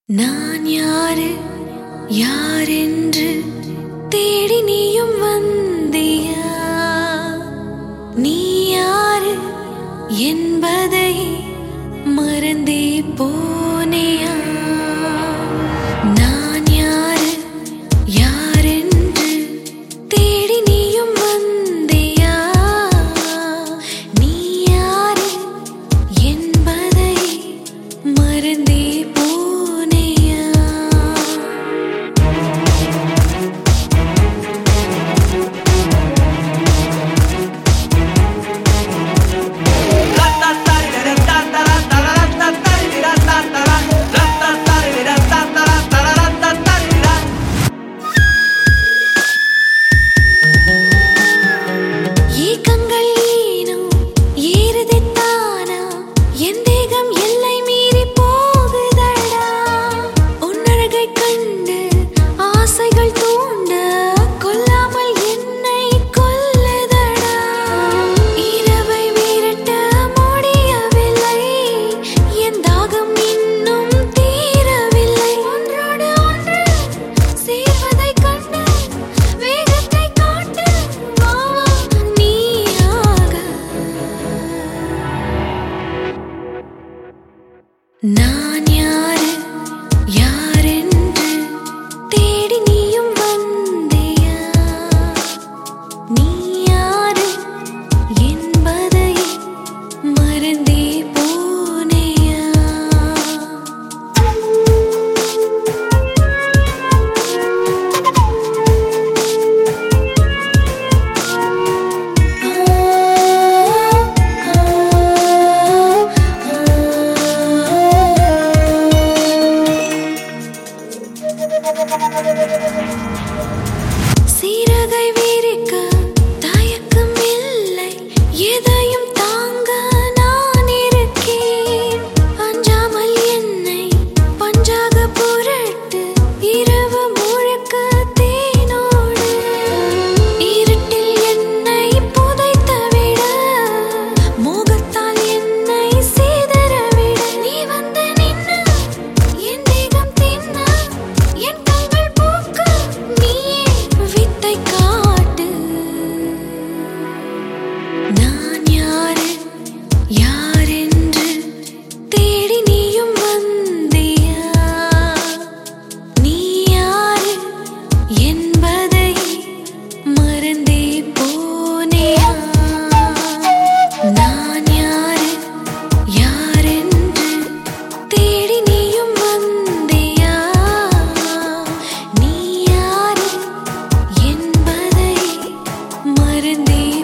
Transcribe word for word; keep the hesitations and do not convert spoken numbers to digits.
நான் யாரு யாரென்று தேடி நீயும் வந்தியா? நீ யாரு என்பதை மறந்தே போனியா? நான் யாரு யாரென்று தேடி நீயும் வந்தியா? நீ யாரு என்பதை மறந்தே நான் யாரு யாரென்று தேடி நீயும் வந்தியா? நீ யாரு என்பதை மறந்தே போனியா? சீரகை விரிக்க தயக்கம் இல்லை, எதையும் தாங்க நான் இருக்கேன். அஞ்சாமல் என்னை பஞ்சாக புரட்டு, இரவு முழுக்க தேனோடு. இருட்டில் என்னை புதைத்த விட, மோகத்தால் என்னை சீதற விட. நீ வந்து நின்று என் தேகம் தின்ன, என் கண்கள் பூக்க நீயே வித்தை காட்டு. நான் யாரு யாரென்று தேடி நீயும் வந்தியா? நீ யாரு என்பதை மறந்தே போனியா? நான் யாரு யாரென்று தேடி நீயும் வந்தியா? நீ யாரு என்பதை மறந்தே